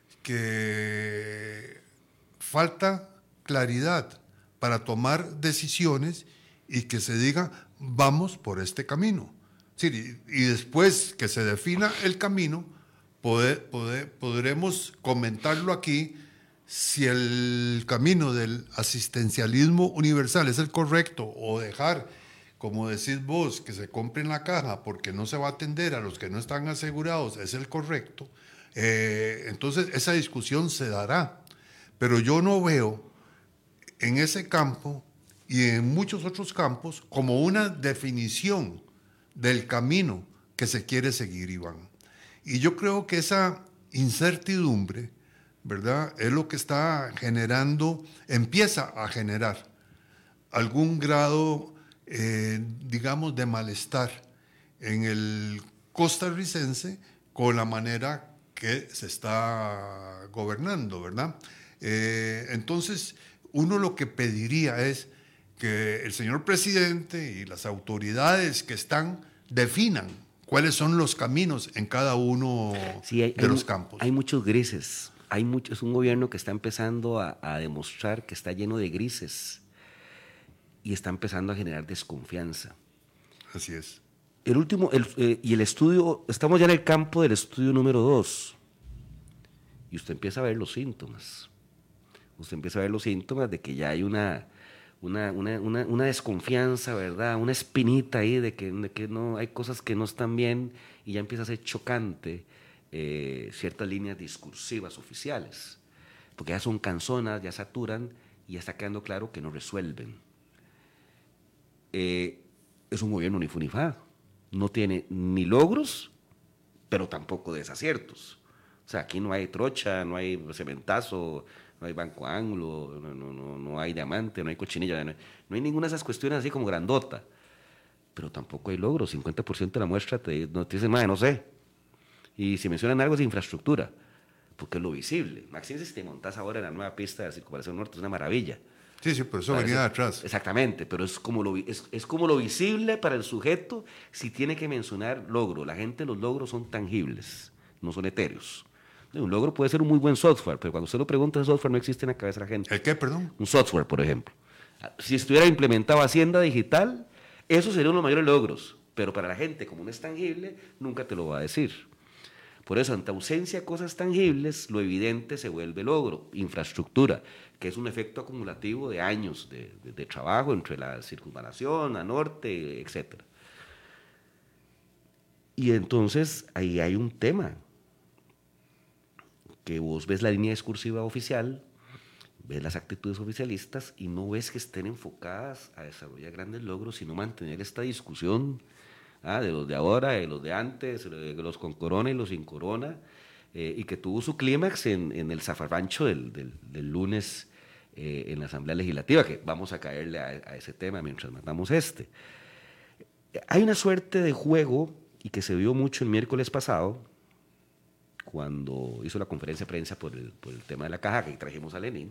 que falta claridad para tomar decisiones y que se diga, vamos por este camino. Sí, y después que se defina el camino, podremos comentarlo aquí si el camino del asistencialismo universal es el correcto o dejar como decís vos, que se compre en la caja porque no se va a atender a los que no están asegurados, es el correcto, entonces esa discusión se dará. Pero yo no veo en ese campo y en muchos otros campos como una definición del camino que se quiere seguir, Iván. Y yo creo que esa incertidumbre, ¿verdad?, es lo que está generando, empieza a generar algún grado, digamos, de malestar en el costarricense con la manera que se está gobernando, ¿verdad? Entonces, uno lo que pediría es que el señor presidente y las autoridades que están definan cuáles son los caminos en cada uno de los campos. Hay muchos grises. Es un gobierno que está empezando a demostrar que está lleno de grises y está empezando a generar desconfianza. Así es. El estudio, estamos ya en el campo del estudio número 2 y usted empieza a ver los síntomas. Usted empieza a ver los síntomas de que ya hay una desconfianza, ¿verdad? Una espinita ahí de que no hay cosas que no están bien y ya empieza a ser chocante ciertas líneas discursivas oficiales, porque ya son canzonas, ya saturan y ya está quedando claro que no resuelven. Es un gobierno ni fu ni fa, no tiene ni logros, pero tampoco desaciertos. O sea, aquí no hay trocha, no hay cementazo, no hay Banco Anglo, no hay diamante, no hay cochinilla, no hay ninguna de esas cuestiones así como grandota. Pero tampoco hay logros, 50% de la muestra te dice, no sé. Y si mencionan algo es infraestructura, porque es lo visible. Maxine, si te montás ahora en la nueva pista de Circunvalación Norte, es una maravilla. Sí, pero eso venía de atrás. Exactamente, pero es como lo visible para el sujeto si tiene que mencionar logro. La gente, los logros son tangibles, no son etéreos. Un logro puede ser un muy buen software, pero cuando usted lo pregunta, el software no existe en la cabeza de la gente. ¿El qué, perdón? Un software, por ejemplo. Si estuviera implementado Hacienda Digital, eso sería uno de los mayores logros, pero para la gente, como no es tangible, nunca te lo va a decir. Por eso, ante ausencia de cosas tangibles, lo evidente se vuelve logro. Infraestructura, que es un efecto acumulativo de años de trabajo entre la circunvalación, la norte, etc. Y entonces ahí hay un tema, que vos ves la línea discursiva oficial, ves las actitudes oficialistas y no ves que estén enfocadas a desarrollar grandes logros, sino mantener esta discusión de los de ahora, de los de antes, de los con corona y los sin corona, y que tuvo su clímax en el zafarrancho del lunes en la Asamblea Legislativa, que vamos a caerle a ese tema mientras matamos este. Hay una suerte de juego, y que se vio mucho el miércoles pasado, cuando hizo la conferencia de prensa por el tema de la caja que trajimos a Lenin,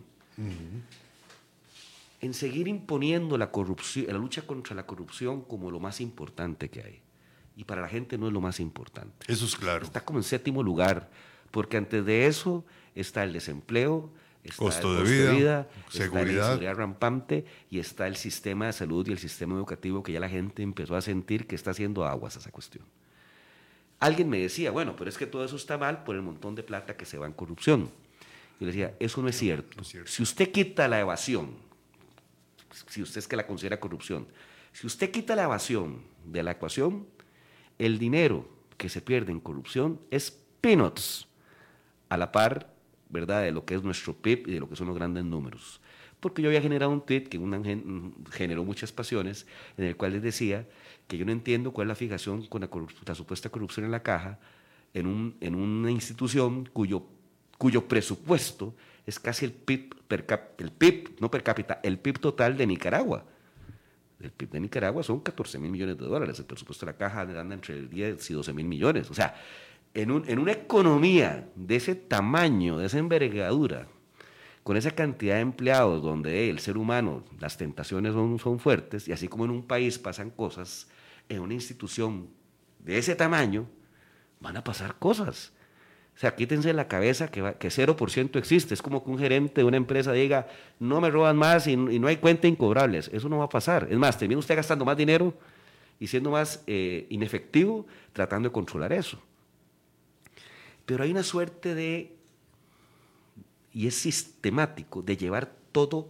en seguir imponiendo la corrupción, la lucha contra la corrupción como lo más importante que hay. Y para la gente no es lo más importante. Eso es claro. Está como en séptimo lugar, porque antes de eso está el desempleo, está costo el de vida, está seguridad. la inseguridad rampante y está el sistema de salud y el sistema educativo que ya la gente empezó a sentir que está haciendo aguas a esa cuestión. Alguien me decía, bueno, pero es que todo eso está mal por el montón de plata que se va en corrupción. Yo le decía, eso no es cierto. No es cierto. Si usted quita la evasión, si usted es que la considera corrupción, si usted quita la evasión de la ecuación, el dinero que se pierde en corrupción es peanuts, a la par, ¿verdad?, de lo que es nuestro PIB y de lo que son los grandes números. Porque yo había generado un tweet que generó muchas pasiones, en el cual les decía que yo no entiendo cuál es la fijación con la supuesta corrupción en la caja en una institución cuyo presupuesto es casi el PIB, no per cápita, el PIB total de Nicaragua. El PIB de Nicaragua son 14 mil millones de dólares, el presupuesto de la caja anda entre 10 y 12 mil millones. O sea, en una economía de ese tamaño, de esa envergadura, con esa cantidad de empleados donde el ser humano, las tentaciones son fuertes, y así como en un país pasan cosas, en una institución de ese tamaño van a pasar cosas. O sea, quítense la cabeza que 0% existe. Es como que un gerente de una empresa diga, no me roban más y no hay cuentas incobrables. Eso no va a pasar. Es más, termina usted gastando más dinero y siendo más inefectivo tratando de controlar eso. Pero hay una suerte y es sistemático, de llevar todo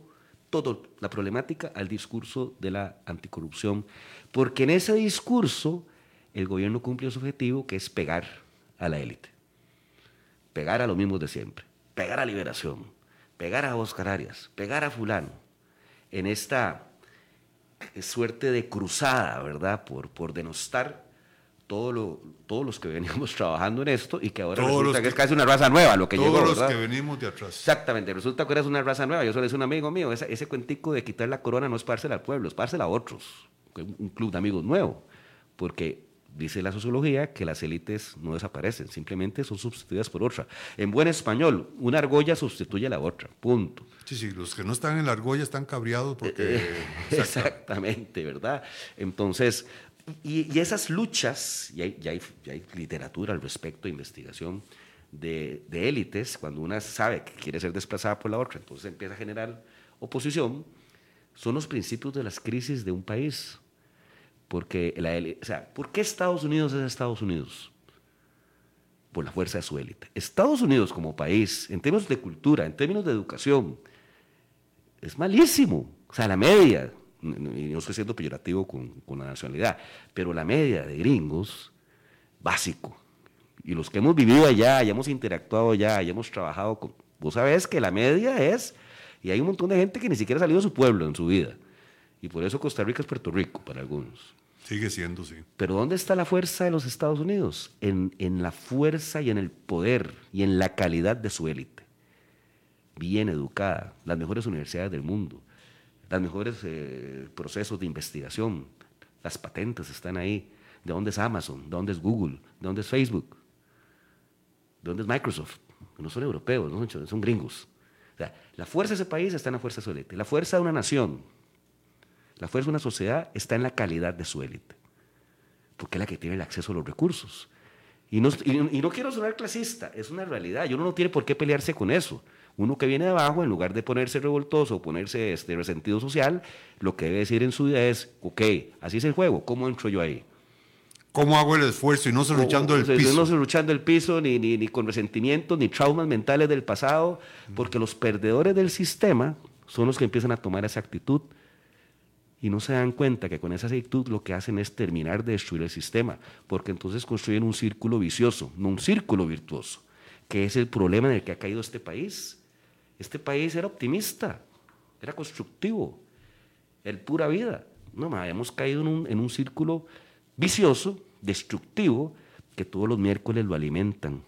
toda la problemática al discurso de la anticorrupción, porque en ese discurso el gobierno cumple su objetivo, que es pegar a la élite, pegar a los mismos de siempre, pegar a Liberación, pegar a Oscar Arias, pegar a fulano, en esta suerte de cruzada, ¿verdad?, por denostar todos los que veníamos trabajando en esto y que ahora resulta que es casi una raza nueva lo que llegó, ¿verdad? Todos los que venimos de atrás. Exactamente, resulta que ahora es una raza nueva. Yo solo decía un amigo mío, ese cuentico de quitar la corona no es pársela al pueblo, es pársela a otros, un club de amigos nuevo, porque dice la sociología que las élites no desaparecen, simplemente son sustituidas por otra. En buen español, una argolla sustituye a la otra, punto. Sí, los que no están en la argolla están cabreados porque... Exactamente, ¿verdad? Entonces, y esas luchas, y hay literatura al respecto, investigación de élites, cuando una sabe que quiere ser desplazada por la otra, entonces empieza a generar oposición, son los principios de las crisis de un país. Porque ¿por qué Estados Unidos es Estados Unidos? Por la fuerza de su élite. Estados Unidos como país, en términos de cultura, en términos de educación, es malísimo. O sea, la media, y no estoy siendo peyorativo con la nacionalidad, pero la media de gringos, básico. Y los que hemos vivido allá, ya hemos interactuado allá, ya hemos trabajado con... Vos sabés que la media es... Y hay un montón de gente que ni siquiera ha salido de su pueblo en su vida. Y por eso Costa Rica es Puerto Rico para algunos. Sigue siendo, sí. Pero ¿dónde está la fuerza de los Estados Unidos? En la fuerza y en el poder y en la calidad de su élite. Bien educada, las mejores universidades del mundo, los mejores procesos de investigación, las patentes están ahí. ¿De dónde es Amazon? ¿De dónde es Google? ¿De dónde es Facebook? ¿De dónde es Microsoft? No son europeos, no son gringos. O sea, la fuerza de ese país está en la fuerza de su élite. La fuerza de una nación, la fuerza de una sociedad está en la calidad de su élite, porque es la que tiene el acceso a los recursos. Y no quiero sonar clasista, es una realidad, y uno no tiene por qué pelearse con eso. Uno que viene de abajo, en lugar de ponerse revoltoso o ponerse resentido social, lo que debe decir en su vida es, ok, así es el juego, ¿cómo entro yo ahí? ¿Cómo hago el esfuerzo y no luchando el piso? No luchando el piso, ni con resentimientos, ni traumas mentales del pasado, porque los perdedores del sistema son los que empiezan a tomar esa actitud y no se dan cuenta que con esa actitud lo que hacen es terminar de destruir el sistema, porque entonces construyen un círculo vicioso, no un círculo virtuoso, que es el problema en el que ha caído este país. Este país era optimista, era constructivo, era pura vida. No, habíamos caído en un círculo vicioso, destructivo, que todos los miércoles lo alimentan.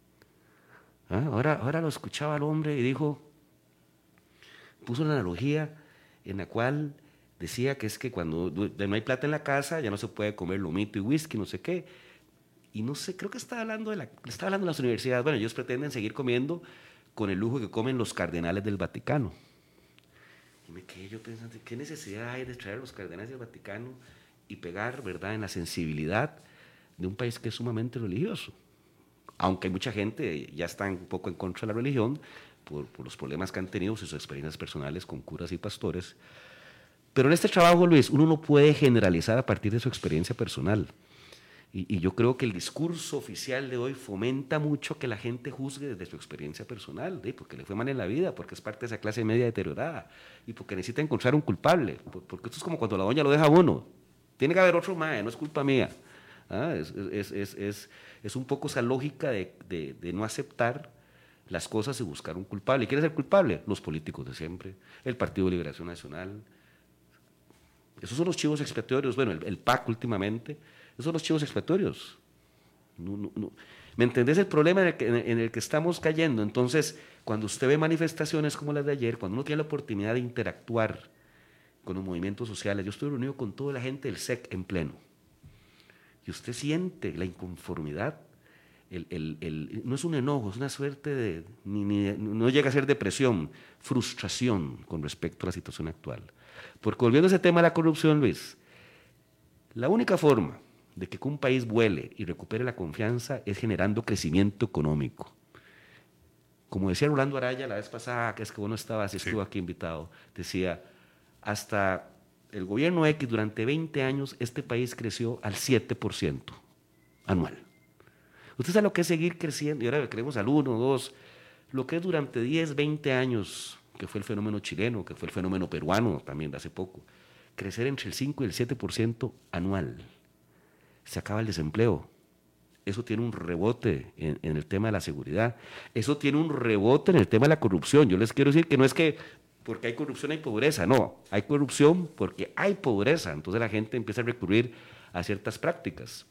Ahora lo escuchaba el hombre y puso una analogía en la cual decía que es que cuando no hay plata en la casa ya no se puede comer lomito y whisky, no sé qué. Y no sé, creo que estaba hablando de las universidades. Bueno, ellos pretenden seguir comiendo con el lujo que comen los cardenales del Vaticano. Y me quedé yo pensando, ¿qué necesidad hay de traer a los cardenales del Vaticano y pegar, ¿verdad?, en la sensibilidad de un país que es sumamente religioso? Aunque hay mucha gente ya está un poco en contra de la religión por los problemas que han tenido y sus experiencias personales con curas y pastores. Pero en este trabajo, Luis, uno no puede generalizar a partir de su experiencia personal. Y yo creo que el discurso oficial de hoy fomenta mucho que la gente juzgue desde su experiencia personal, porque le fue mal en la vida, porque es parte de esa clase media deteriorada y porque necesita encontrar un culpable. Porque esto es como cuando la doña lo deja a uno. Tiene que haber otro mae, no es culpa mía. Es un poco esa lógica de no aceptar las cosas y buscar un culpable. ¿Y quién es el culpable? Los políticos de siempre, el Partido de Liberación Nacional. Esos son los chivos expiatorios. Bueno, el PAC últimamente, esos son los chivos expiatorios. No. ¿Me entendés el problema en el que estamos cayendo? Entonces, cuando usted ve manifestaciones como las de ayer, cuando uno tiene la oportunidad de interactuar con los movimientos sociales, yo estoy reunido con toda la gente del SEC en pleno, y usted siente la inconformidad, no es un enojo, es una suerte no llega a ser depresión, frustración con respecto a la situación actual. Porque volviendo a ese tema de la corrupción, Luis, la única forma de que un país vuele y recupere la confianza es generando crecimiento económico. Como decía Rolando Araya la vez pasada, que es que vos no estabas, estuvo aquí invitado, decía, hasta el gobierno X durante 20 años este país creció al 7% anual. Usted sabe lo que es seguir creciendo, y ahora creemos al 1, 2, lo que es durante 10, 20 años que fue el fenómeno chileno, que fue el fenómeno peruano también de hace poco. Crecer entre el 5 y el 7% anual. Se acaba el desempleo. Eso tiene un rebote en el tema de la seguridad. Eso tiene un rebote en el tema de la corrupción. Yo les quiero decir que no es que porque hay corrupción hay pobreza, no. Hay corrupción porque hay pobreza. Entonces la gente empieza a recurrir a ciertas prácticas.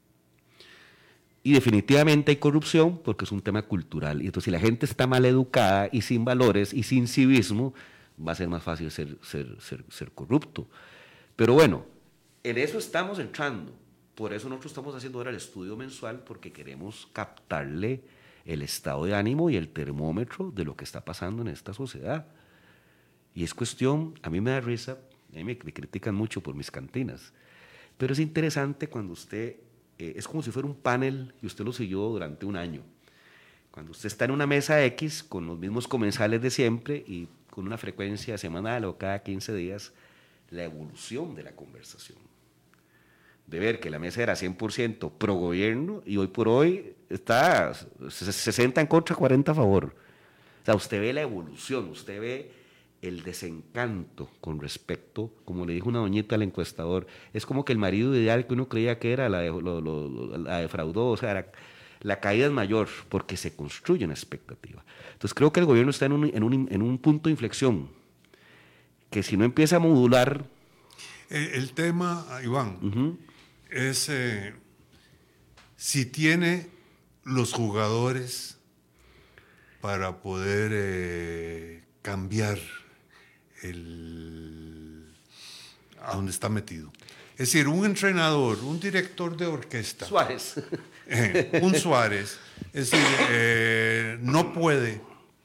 Y definitivamente hay corrupción porque es un tema cultural. Y entonces si la gente está mal educada y sin valores y sin civismo, va a ser más fácil ser corrupto. Pero bueno, en eso estamos entrando. Por eso nosotros estamos haciendo ahora el estudio mensual, porque queremos captarle el estado de ánimo y el termómetro de lo que está pasando en esta sociedad. Y es cuestión, a mí me da risa, a mí me critican mucho por mis cantinas, pero es interesante cuando usted, es como si fuera un panel y usted lo siguió durante un año. Cuando usted está en una mesa X con los mismos comensales de siempre y con una frecuencia semanal o cada 15 días, la evolución de la conversación. De ver que la mesa era 100% pro gobierno y hoy por hoy está 60 en contra, 40 a favor. O sea, usted ve la evolución, usted ve el desencanto con respecto, como le dijo una doñita al encuestador, es como que el marido ideal que uno creía que era la defraudó, o sea, la caída es mayor porque se construye una expectativa. Entonces creo que el gobierno está en un punto de inflexión, que si no empieza a modular... El tema, Iván, es si tiene los jugadores para poder cambiar a donde está metido. Es decir, un entrenador, un director de orquesta. Suárez. Un Suárez. Es decir, no puede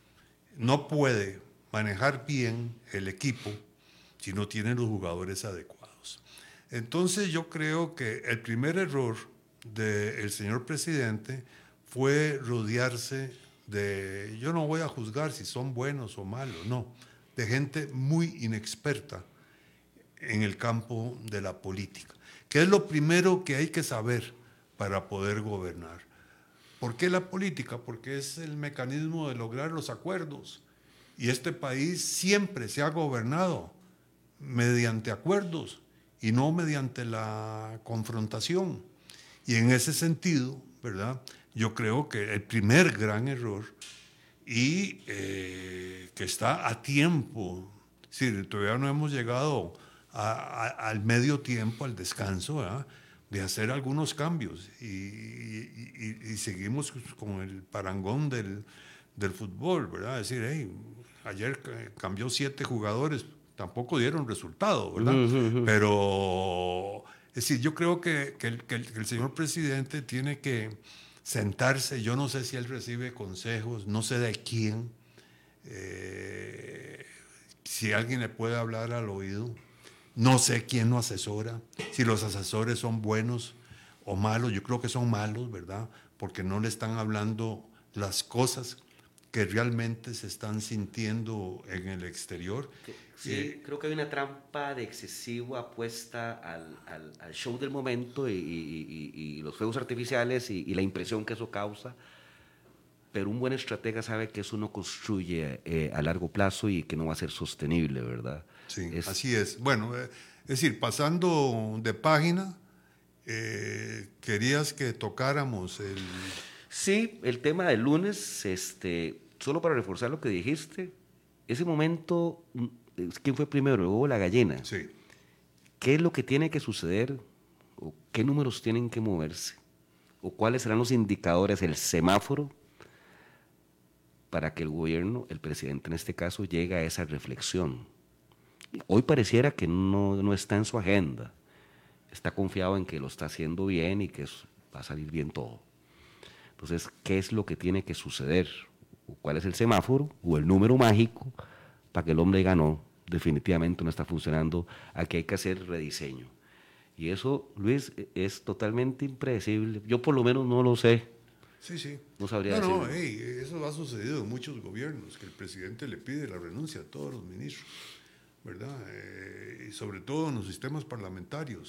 manejar bien el equipo si no tiene los jugadores adecuados. Entonces yo creo que el primer error del señor presidente fue rodearse de, yo no voy a juzgar si son buenos o malos, no, de gente muy inexperta en el campo de la política, que es lo primero que hay que saber para poder gobernar. ¿Por qué la política? Porque es el mecanismo de lograr los acuerdos. Y este país siempre se ha gobernado mediante acuerdos y no mediante la confrontación. Y en ese sentido, ¿verdad?, yo creo que el primer gran error, y que está a tiempo, sí, todavía no hemos llegado al medio tiempo, al descanso, ¿verdad?, de hacer algunos cambios, y seguimos con el parangón del fútbol, ¿verdad? Es decir, hey, ayer cambió 7 jugadores, tampoco dieron resultado, ¿verdad? Pero, es decir, yo creo que el señor presidente tiene que sentarse. Yo no sé si él recibe consejos, no sé de quién, si alguien le puede hablar al oído, no sé quién lo asesora, si los asesores son buenos o malos. Yo creo que son malos, ¿verdad? Porque no le están hablando las cosas que realmente se están sintiendo en el exterior. Sí, creo que hay una trampa de excesiva apuesta al show del momento y los fuegos artificiales y la impresión que eso causa, pero un buen estratega sabe que eso no construye a largo plazo y que no va a ser sostenible, ¿verdad? Sí, así es. Bueno, es decir, pasando de página, querías que tocáramos el... Sí, el tema del lunes, solo para reforzar lo que dijiste, ese momento, ¿quién fue primero, el huevo o la gallina? Sí. ¿Qué es lo que tiene que suceder? ¿O qué números tienen que moverse? ¿O cuáles serán los indicadores, el semáforo, para que el gobierno, el presidente en este caso, llegue a esa reflexión? Hoy pareciera que no está en su agenda. Está confiado en que lo está haciendo bien y que va a salir bien todo. Entonces, ¿qué es lo que tiene que suceder? ¿Cuál es el semáforo o el número mágico para que el hombre diga no, definitivamente no está funcionando, aquí hay que hacer rediseño? Y eso, Luis, es totalmente impredecible. Yo por lo menos no lo sé. Sí, sí. No sabría decirlo. Eso ha sucedido en muchos gobiernos, que el presidente le pide la renuncia a todos los ministros, ¿verdad? Y sobre todo en los sistemas parlamentarios.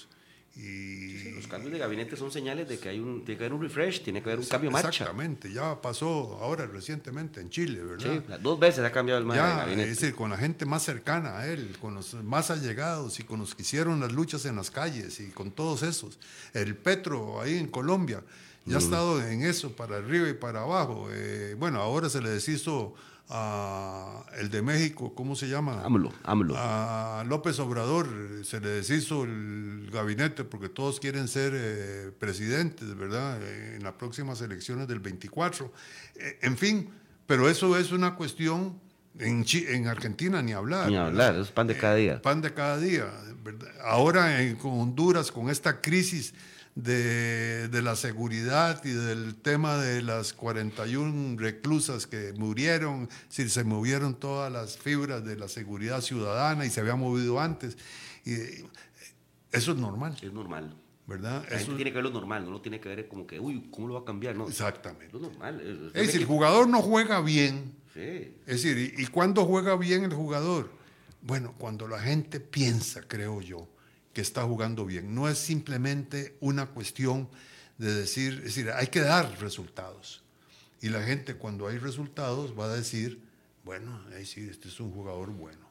Sí, los cambios de gabinete son señales de que tiene que haber un refresh, tiene que haber un cambio de marcha. Exactamente, ya pasó ahora recientemente en Chile, ¿verdad? Sí, 2 veces ha cambiado el de Ya, gabinete. es decir, con la gente más cercana a él, con los más allegados y con los que hicieron las luchas en las calles y con todos esos. El Petro ahí en Colombia ya ha estado en eso, para arriba y para abajo. Bueno, ahora se le deshizo a el de México, ¿cómo se llama? AMLO. A López Obrador se le deshizo el gabinete porque todos quieren ser presidentes, ¿verdad? En las próximas elecciones del 24. En fin, pero eso es una cuestión, en Argentina ni hablar. Ni hablar, es pan de cada día. Pan de cada día, ¿verdad? Ahora con Honduras, con esta crisis de la seguridad y del tema de las 41 reclusas que murieron, si se movieron todas las fibras de la seguridad ciudadana y se había movido antes. Y eso es normal. Es normal. ¿Verdad? La gente tiene que ver lo normal, no lo tiene que ver como que, uy, ¿cómo lo va a cambiar? No, exactamente. es lo normal. Es decir, el jugador no juega bien. Sí. Es decir, ¿y cuándo juega bien el jugador? Bueno, cuando la gente piensa, creo yo, que está jugando bien. No es simplemente una cuestión de decir, es decir, hay que dar resultados. Y la gente cuando hay resultados va a decir, bueno, ahí sí, este es un jugador bueno.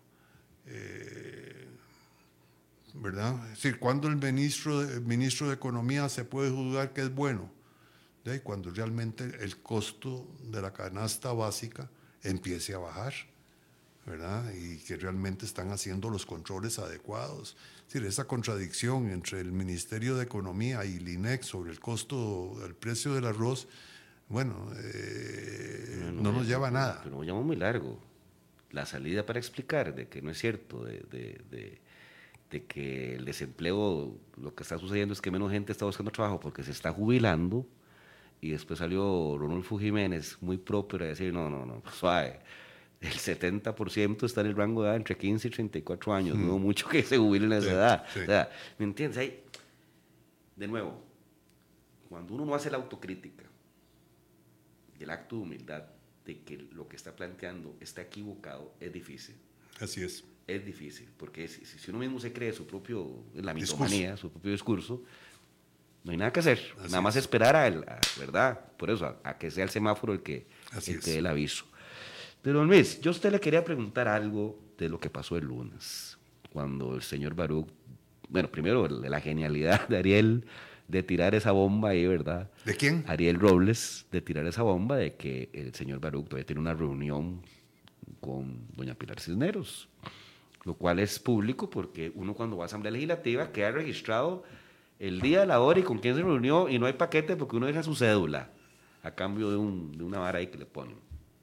¿Verdad? Es decir, cuando el ministro de Economía se puede juzgar que es bueno, ¿de? Cuando realmente el costo de la canasta básica empiece a bajar, ¿verdad? Y que realmente están haciendo los controles adecuados. Es decir, esa contradicción entre el Ministerio de Economía y el INEC sobre el costo, el precio del arroz, bueno, no nos lleva a nada. Pero nos llama muy largo. La salida para explicar de que no es cierto, de que el desempleo, lo que está sucediendo es que menos gente está buscando trabajo porque se está jubilando, y después salió Rodolfo Jiménez muy propio a decir, no, suave. El 70% está en el rango de edad entre 15 y 34 años. No mucho que se jubilen a esa edad. Sí. O sea, ¿me entiendes? Ahí, de nuevo, cuando uno no hace la autocrítica, el acto de humildad de que lo que está planteando está equivocado, es difícil. Así es. Es difícil, porque si uno mismo se cree su propio, la mitomanía, su propio discurso, no hay nada que hacer. Así nada más es. Esperar ¿verdad? Por eso, a que sea el semáforo el que dé el aviso. Pero, Luis, yo a usted le quería preguntar algo de lo que pasó el lunes, cuando el señor Baruch, bueno, primero la genialidad de Ariel de tirar esa bomba ahí, ¿verdad? ¿De quién? Ariel Robles, de tirar esa bomba de que el señor Baruch todavía tiene una reunión con doña Pilar Cisneros, lo cual es público porque uno cuando va a Asamblea Legislativa queda registrado el día, la hora y con quién se reunió, y no hay paquete porque uno deja su cédula a cambio de una vara ahí que le ponen.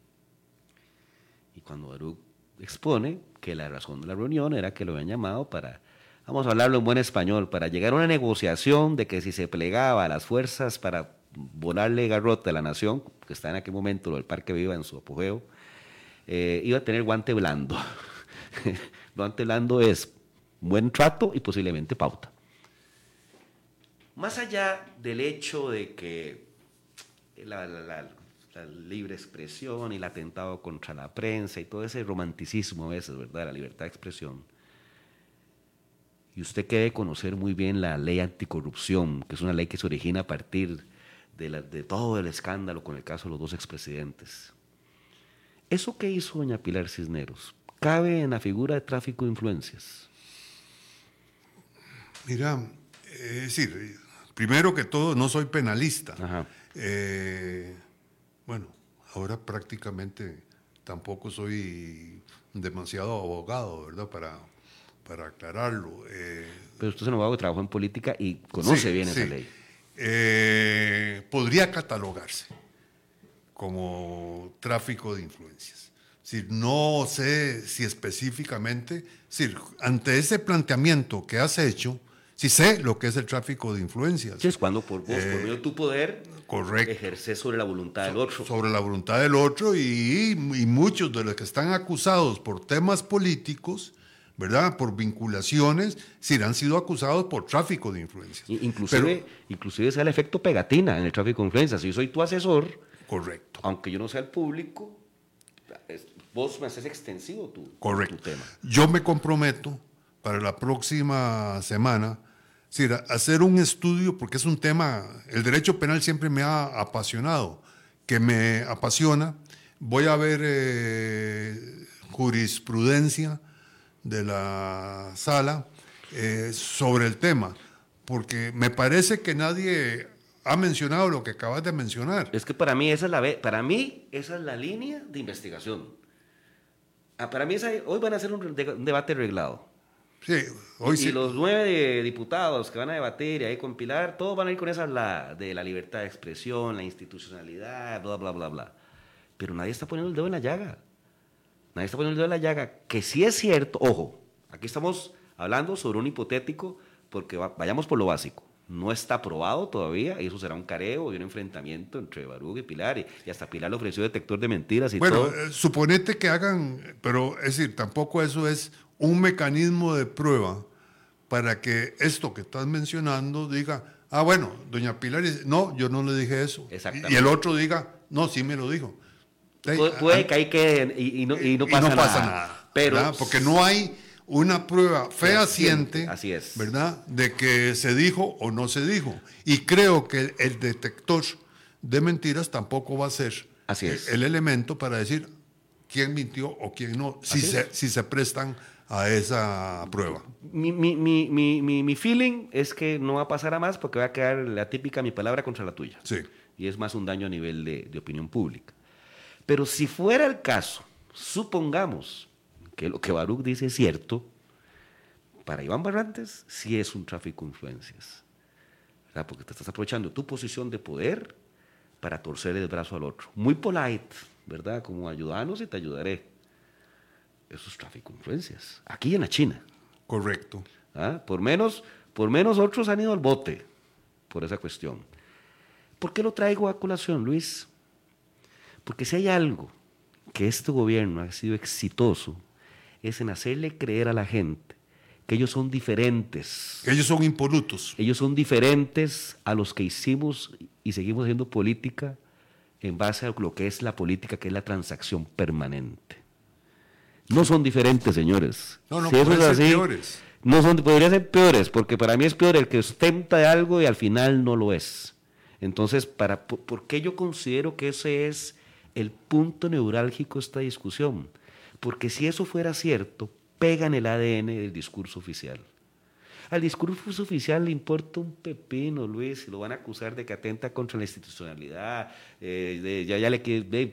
Y cuando Baruch expone que la razón de la reunión era que lo habían llamado para, vamos a hablarlo en buen español, para llegar a una negociación de que si se plegaba a las fuerzas para volarle garrote a la nación, que está en aquel momento lo del Parque Viva en su apogeo, iba a tener guante blando. Guante blando es buen trato y posiblemente pauta. Más allá del hecho de que la libre expresión y el atentado contra la prensa y todo ese romanticismo a veces, ¿verdad?, la libertad de expresión, y usted que debe conocer muy bien la ley anticorrupción, que es una ley que se origina a partir de todo el escándalo con el caso de los 2 expresidentes. ¿Eso que hizo doña Pilar Cisneros cabe en la figura de tráfico de influencias? Mira, es decir, primero que todo, no soy penalista. Ajá. Bueno, ahora prácticamente tampoco soy demasiado abogado, ¿verdad? Para aclararlo. Pero usted es un abogado que trabajó en política y conoce bien esa ley. Podría catalogarse como tráfico de influencias. No sé si específicamente, ante ese planteamiento que has hecho, sí sé lo que es el tráfico de influencias. Sí, es cuando por vos, por medio de tu poder, correcto, ejercer sobre la voluntad del otro. Sobre la voluntad del otro, y muchos de los que están acusados por temas políticos, ¿verdad?, por vinculaciones, han sido acusados por tráfico de influencias. Inclusive sea el efecto pegatina en el tráfico de influencias. Si yo soy tu asesor, correcto, aunque yo no sea el público, vos me haces extensivo tu correcto. Tu tema. Yo me comprometo para la próxima semana Es decir, hacer un estudio, porque es un tema, el derecho penal siempre me ha apasionado, que me apasiona. Voy a ver jurisprudencia de la sala sobre el tema, porque me parece que nadie ha mencionado lo que acabas de mencionar. Es que para mí esa es la línea de investigación. Para mí hoy van a hacer un debate reglado. Sí, hoy Y sí. los 9 diputados que van a debatir y ahí compilar, todos van a ir con esa de la libertad de expresión, la institucionalidad, bla, bla, bla, bla. Pero nadie está poniendo el dedo en la llaga. Nadie está poniendo el dedo en la llaga. Que sí es cierto, ojo, aquí estamos hablando sobre un hipotético, porque vayamos por lo básico. No está aprobado todavía, y eso será un careo y un enfrentamiento entre Baruch y Pilar, y hasta Pilar le ofreció detector de mentiras y Bueno, todo. suponete que hagan, pero es decir, tampoco eso es un mecanismo de prueba para que esto que estás mencionando diga, bueno, doña Pilar dice, no, yo no le dije eso. Exactamente. Y el otro diga, no, sí me lo dijo. Puede que ahí quede y no pasa nada. Pero, ¿verdad? Porque no hay una prueba fehaciente, así es, ¿verdad?, de que se dijo o no se dijo. Y creo que el detector de mentiras tampoco va a ser así es. el elemento para decir quién mintió o quién no, si se prestan a esa prueba. Mi feeling es que no va a pasar a más porque va a quedar la típica mi palabra contra la tuya. Sí. Y es más un daño a nivel de opinión pública. Pero si fuera el caso, supongamos que lo que Baruch dice es cierto, para Iván Barrantes sí es un tráfico de influencias, ¿verdad? Porque te estás aprovechando tu posición de poder para torcer el brazo al otro. Muy polite, ¿verdad? Como ayúdanos y te ayudaré. Eso es tráfico de influencias. Aquí en la China. Correcto. ¿Ah? Por menos otros han ido al bote por esa cuestión. ¿Por qué lo traigo a colación, Luis? Porque si hay algo que este gobierno ha sido exitoso, es en hacerle creer a la gente que ellos son diferentes. Ellos son impolutos. Ellos son diferentes a los que hicimos y seguimos haciendo política en base a lo que es la política, que es la transacción permanente. No son diferentes, señores. No, Si eso pueden es ser así, peores. podrían ser peores, porque para mí es peor el que ostenta de algo y al final no lo es. Entonces, ¿por qué yo considero que ese es el punto neurálgico de esta discusión? Porque si eso fuera cierto, pega en el ADN del discurso oficial. Al discurso oficial le importa un pepino, Luis, si lo van a acusar de que atenta contra la institucionalidad, ya le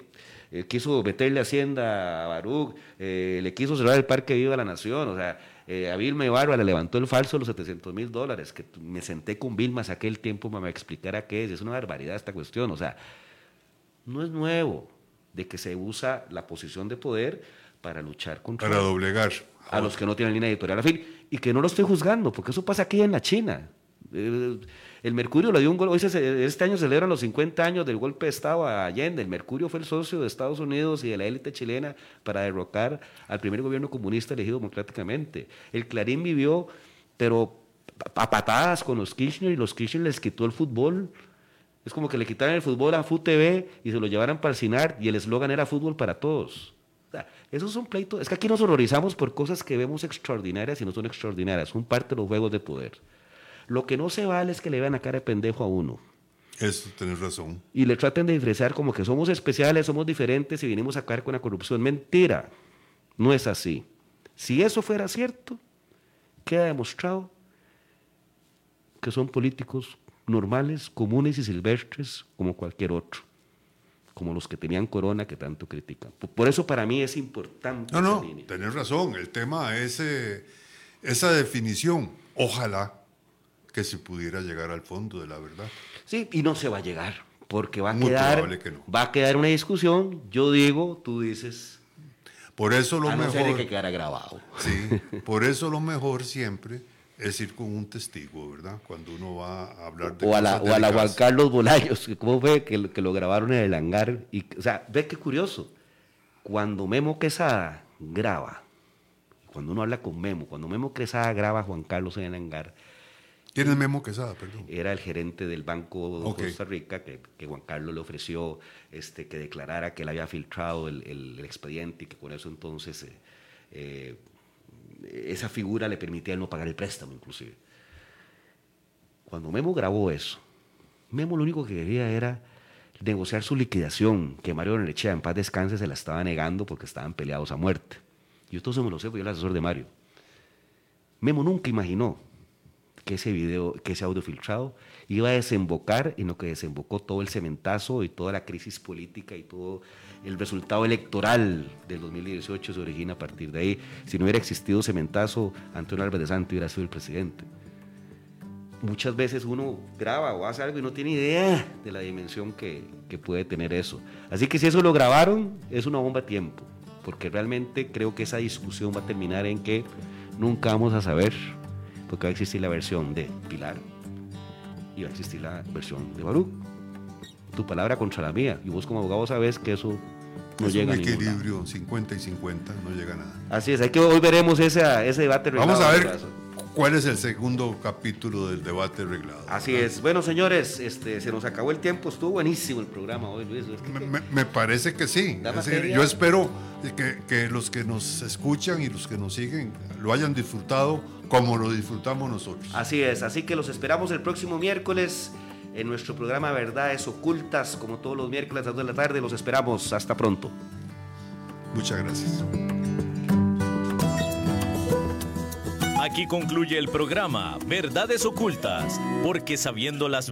quiso meterle Hacienda a Baruch, le quiso cerrar el Parque Viva la Nación, o sea, a Vilma Ibarra le levantó el falso de los $700,000, que me senté con Vilma hace aquel tiempo para me explicara qué es una barbaridad esta cuestión, o sea, no es nuevo de que se usa la posición de poder para luchar contra... Para doblegar. A los que no tienen línea editorial afín, y que no lo estoy juzgando, porque eso pasa aquí en la China. El Mercurio le dio un golpe, este año celebran los 50 años del golpe de Estado a Allende. El Mercurio fue el socio de Estados Unidos y de la élite chilena para derrocar al primer gobierno comunista elegido democráticamente. El Clarín vivió, pero a patadas con los Kirchner, y los Kirchner les quitó el fútbol. Es como que le quitaran el fútbol a FUTV y se lo llevaran para el CINAR, y el eslogan era fútbol para todos. Esos son pleitos. Es que aquí nos horrorizamos por cosas que vemos extraordinarias y no son extraordinarias. Son parte de los juegos de poder. Lo que no se vale es que le vean la cara de pendejo a uno. Eso, tenés razón. Y le traten de disfrazar como que somos especiales, somos diferentes y vinimos a acabar con la corrupción. Mentira. No es así. Si eso fuera cierto, queda demostrado que son políticos normales, comunes y silvestres como cualquier otro, como los que tenían corona que tanto critican. Por eso para mí es importante No, esa línea. tenés razón. El tema es esa definición. Ojalá que se pudiera llegar al fondo de la verdad. Sí, y no se va a llegar, porque va Muy probable que no. a quedar una discusión. Yo digo, tú dices, Por eso lo a no ser mejor... de que quedara grabado. Sí, por eso lo mejor siempre es ir con un testigo, ¿verdad? Cuando uno va a hablar de O a la cosas Juan delicadas. Carlos Bolaños, ¿cómo fue que lo grabaron en el hangar? O sea, ve qué curioso. Cuando Memo Quesada graba, cuando uno habla con Memo, cuando Memo Quesada graba a Juan Carlos en el hangar, ¿Quién es Memo Quesada, perdón? era el gerente del Banco de Ok. Costa Rica, que Juan Carlos le ofreció que declarara que él había filtrado el expediente, y que con eso entonces esa figura le permitía a él no pagar el préstamo, inclusive. Cuando Memo grabó eso, Memo lo único que quería era negociar su liquidación, que Mario Bengoechea, en paz descanse, se la estaba negando porque estaban peleados a muerte. Yo todo eso me lo sé, porque yo era el asesor de Mario. Memo nunca imaginó que ese video, que ese audio filtrado iba a desembocar en lo que desembocó todo el cementazo y toda la crisis política y todo el resultado electoral del 2018 se origina a partir de ahí. Si no hubiera existido cementazo, Antonio Álvarez de Santo hubiera sido el presidente. Muchas veces uno graba o hace algo y no tiene idea de la dimensión que puede tener eso. Así que si eso lo grabaron, es una bomba a tiempo, porque realmente creo que esa discusión va a terminar en que nunca vamos a saber, porque va a existir la versión de Pilar y va a existir la versión de Baruch. Tu palabra contra la mía, y vos como abogado sabes que eso no llega a ningún lado. Es un equilibrio, 50 y 50, no llega a nada. Así es, hoy veremos ese debate reglado. Vamos a ver cuál es el segundo capítulo del debate reglado. Así es. Bueno, señores, se nos acabó el tiempo, estuvo buenísimo el programa hoy, Luis. Me parece que sí. Es decir, yo espero que los que nos escuchan y los que nos siguen lo hayan disfrutado como lo disfrutamos nosotros. Así es, así que los esperamos el próximo miércoles en nuestro programa Verdades Ocultas, como todos los miércoles a las 2 de la tarde. Los esperamos. Hasta pronto. Muchas gracias. Aquí concluye el programa Verdades Ocultas, porque sabiendo las